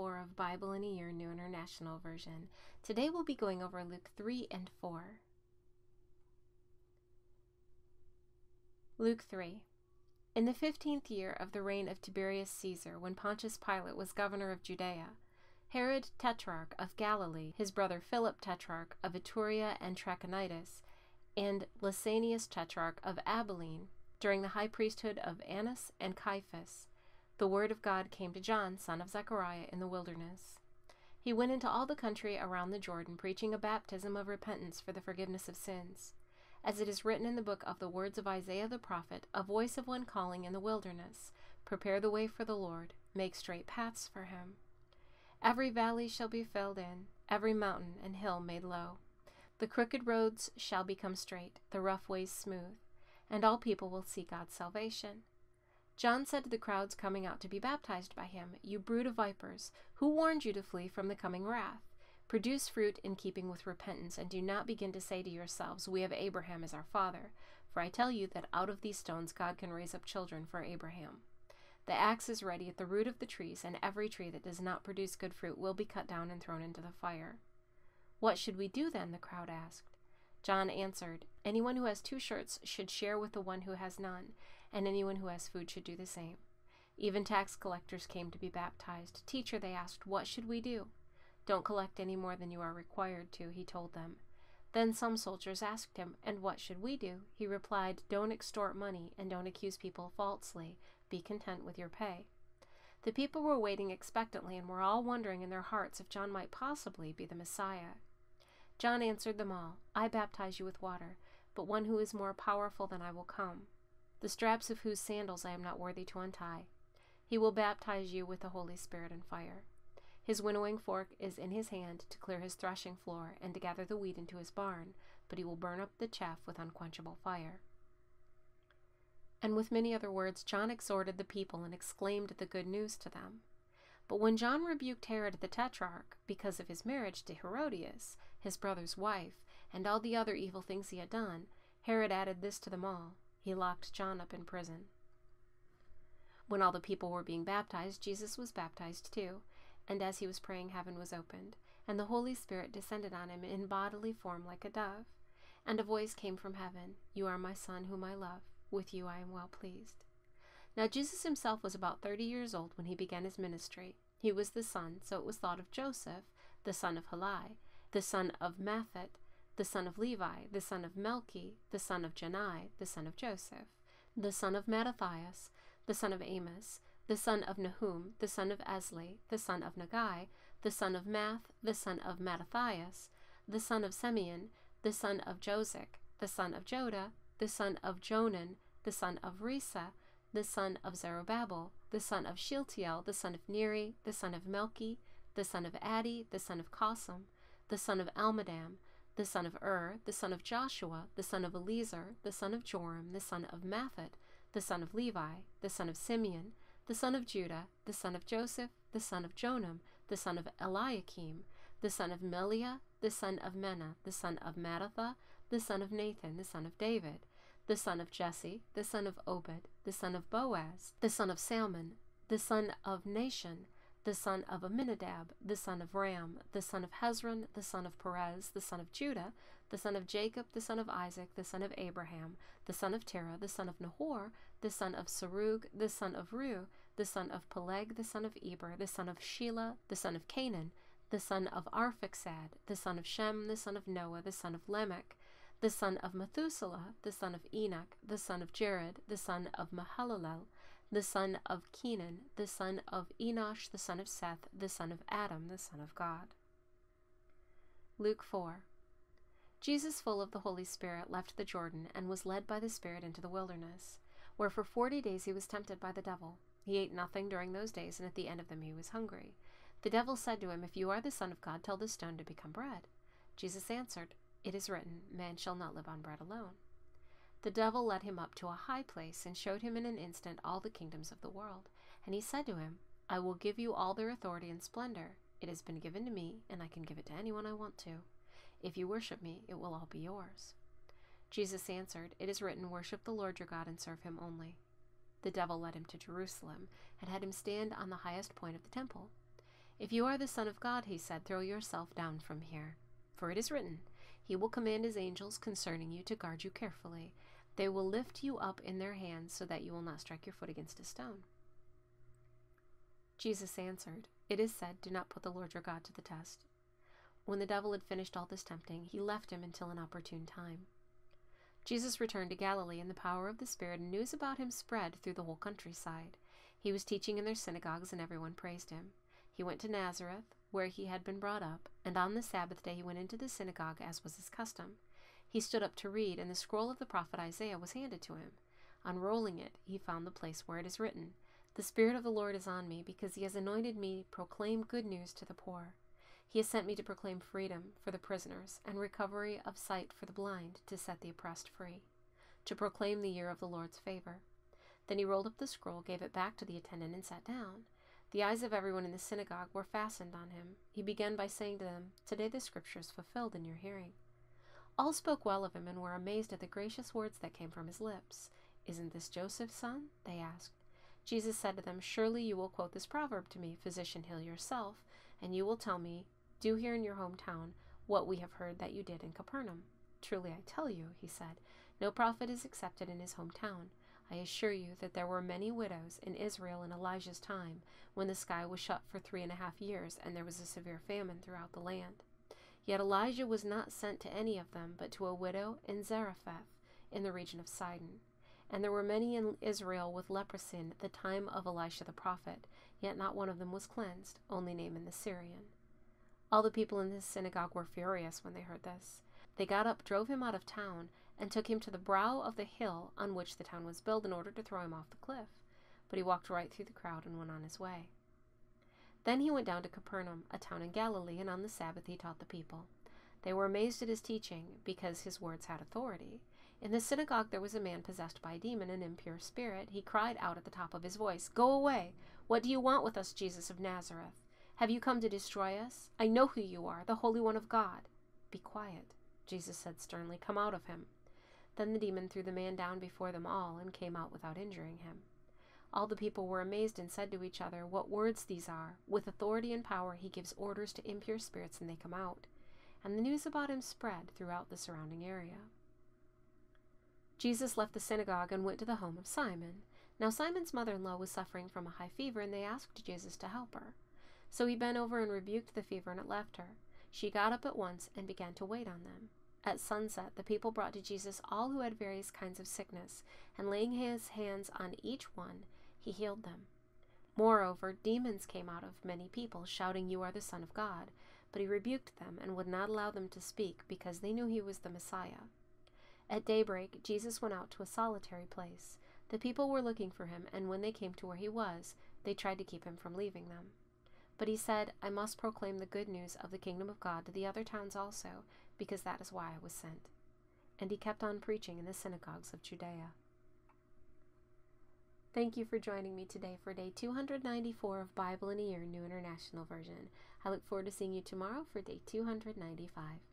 4 of Bible in a Year, New International Version. Today we'll be going over Luke 3 and 4. Luke 3. In the 15th year of the reign of Tiberius Caesar, when Pontius Pilate was governor of Judea, Herod Tetrarch of Galilee, his brother Philip Tetrarch of Iturea and Trachonitis, and Lysanias Tetrarch of Abilene, during the high priesthood of Annas and Caiaphas, the word of God came to John, son of Zechariah, in the wilderness. He went into all the country around the Jordan, preaching a baptism of repentance for the forgiveness of sins. As it is written in the book of the words of Isaiah the prophet, a voice of one calling in the wilderness, prepare the way for the Lord, make straight paths for him. Every valley shall be filled in, every mountain and hill made low. The crooked roads shall become straight, the rough ways smooth, and all people will see God's salvation. John said to the crowds coming out to be baptized by him, "You brood of vipers, who warned you to flee from the coming wrath? Produce fruit in keeping with repentance, and do not begin to say to yourselves, 'We have Abraham as our father.' For I tell you that out of these stones God can raise up children for Abraham. The axe is ready at the root of the trees, and every tree that does not produce good fruit will be cut down and thrown into the fire." "What should we do then?" the crowd asked. John answered, "Anyone who has 2 shirts should share with the one who has none, and anyone who has food should do the same." Even tax collectors came to be baptized. "Teacher," they asked, "what should we do?" "Don't collect any more than you are required to," he told them. Then some soldiers asked him, "And what should we do?" He replied, "Don't extort money, and don't accuse people falsely. Be content with your pay." The people were waiting expectantly and were all wondering in their hearts if John might possibly be the Messiah. John answered them all, "I baptize you with water, but one who is more powerful than I will come, the straps of whose sandals I am not worthy to untie. He will baptize you with the Holy Spirit and fire. His winnowing fork is in his hand to clear his threshing floor and to gather the wheat into his barn, but he will burn up the chaff with unquenchable fire." And with many other words John exhorted the people and exclaimed the good news to them. But when John rebuked Herod the Tetrarch because of his marriage to Herodias, his brother's wife, and all the other evil things he had done, Herod added this to them all: he locked John up in prison. When all the people were being baptized, Jesus was baptized too, and as he was praying, heaven was opened, and the Holy Spirit descended on him in bodily form like a dove. And a voice came from heaven, "You are my Son, whom I love. With you I am well pleased." Now Jesus himself was about 30 years old when he began his ministry. He was the son, so it was thought, of Joseph, the son of Heli, the son of Matthat, the son of Levi, the son of Melchi, the son of Jannai, the son of Joseph, the son of Mattathias, the son of Amos, the son of Nahum, the son of Esli, the son of Nagai, the son of Math, the son of Mattathias, the son of Simeon, the son of Josic, the son of Joda, the son of Jonan, the son of Risa, the son of Zerubbabel, the son of Shealtiel, the son of Neri, the son of Melchi, the son of Addi, the son of Cosam, the son of Almadam, the son of the son of Joshua, the son of Eliezer, the son of Joram, the son of Matthat, the son of Levi, the son of Simeon, the son of Judah, the son of Joseph, the son of Jonam, the son of Eliakim, the son of Meliah, the son of Menna, the son of Mattatha, the son of Nathan, the son of David, the son of Jesse, the son of Obed, the son of Boaz, the son of Salmon, the son of Nahshon, the son of Amminadab, the son of Ram, the son of Hezron, the son of Perez, the son of Judah, the son of Jacob, the son of Isaac, the son of Abraham, the son of Terah, the son of Nahor, the son of Serug, the son of Reu, the son of Peleg, the son of Eber, the son of Shelah, the son of Canaan, the son of Arphaxad, the son of Shem, the son of Noah, the son of Lamech, the son of Methuselah, the son of Enoch, the son of Jared, the son of Mahalalel, the son of Kenan, the son of Enosh, the son of Seth, the son of Adam, the son of God. Luke 4. Jesus, full of the Holy Spirit, left the Jordan and was led by the Spirit into the wilderness, where for 40 days he was tempted by the devil. He ate nothing during those days, and at the end of them he was hungry. The devil said to him, "If you are the Son of God, tell this stone to become bread." Jesus answered, "It is written, man shall not live on bread alone." The devil led him up to a high place and showed him in an instant all the kingdoms of the world. And he said to him, "I will give you all their authority and splendor. It has been given to me, and I can give it to anyone I want to. If you worship me, it will all be yours." Jesus answered, "It is written, worship the Lord your God and serve him only." The devil led him to Jerusalem and had him stand on the highest point of the temple. "If you are the Son of God," he said, "throw yourself down from here. For it is written, He will command His angels concerning you to guard you carefully. They will lift you up in their hands so that you will not strike your foot against a stone." Jesus answered, "It is said, do not put the Lord your God to the test." When the devil had finished all this tempting, he left him until an opportune time. Jesus returned to Galilee in the power of the Spirit, and news about him spread through the whole countryside. He was teaching in their synagogues, and everyone praised him. He went to Nazareth, where he had been brought up, and on the Sabbath day he went into the synagogue, as was his custom. He stood up to read, and the scroll of the prophet Isaiah was handed to him. Unrolling it, he found the place where it is written, "The Spirit of the Lord is on me, because he has anointed me to proclaim good news to the poor. He has sent me to proclaim freedom for the prisoners, and recovery of sight for the blind, to set the oppressed free, to proclaim the year of the Lord's favor." Then he rolled up the scroll, gave it back to the attendant, and sat down. The eyes of everyone in the synagogue were fastened on him. He began by saying to them, "Today the scripture is fulfilled in your hearing." All spoke well of him and were amazed at the gracious words that came from his lips. "Isn't this Joseph's son?" they asked. Jesus said to them, "Surely you will quote this proverb to me, 'Physician, heal yourself,' and you will tell me, 'Do here in your hometown what we have heard that you did in Capernaum.' Truly I tell you," he said, "no prophet is accepted in his hometown. I assure you that there were many widows in Israel in Elijah's time, when the sky was shut for 3.5 years, and there was a severe famine throughout the land. Yet Elijah was not sent to any of them, but to a widow in Zarephath, in the region of Sidon. And there were many in Israel with leprosy at the time of Elisha the prophet, yet not one of them was cleansed, only Naaman the Syrian." All the people in this synagogue were furious when they heard this. They got up, drove him out of town, and took him to the brow of the hill on which the town was built, in order to throw him off the cliff. But he walked right through the crowd and went on his way. Then he went down to Capernaum, a town in Galilee, and on the Sabbath he taught the people. They were amazed at his teaching, because his words had authority. In the synagogue there was a man possessed by a demon, an impure spirit. He cried out at the top of his voice, "Go away! What do you want with us, Jesus of Nazareth? Have you come to destroy us? I know who you are, the Holy One of God." "Be quiet," Jesus said sternly. "Come out of him." Then the demon threw the man down before them all, and came out without injuring him. All the people were amazed and said to each other, "What words these are! With authority and power he gives orders to impure spirits, and they come out." And the news about him spread throughout the surrounding area. Jesus left the synagogue and went to the home of Simon. Now Simon's mother-in-law was suffering from a high fever, and they asked Jesus to help her. So he bent over and rebuked the fever, and it left her. She got up at once and began to wait on them. At sunset, the people brought to Jesus all who had various kinds of sickness, and laying his hands on each one, he healed them. Moreover, demons came out of many people, shouting, "You are the Son of God." But he rebuked them and would not allow them to speak, because they knew he was the Messiah. At daybreak, Jesus went out to a solitary place. The people were looking for him, and when they came to where he was, they tried to keep him from leaving them. But he said, "I must proclaim the good news of the kingdom of God to the other towns also, because that is why I was sent." And he kept on preaching in the synagogues of Judea. Thank you for joining me today for day 294 of Bible in a Year, New International Version. I look forward to seeing you tomorrow for day 295.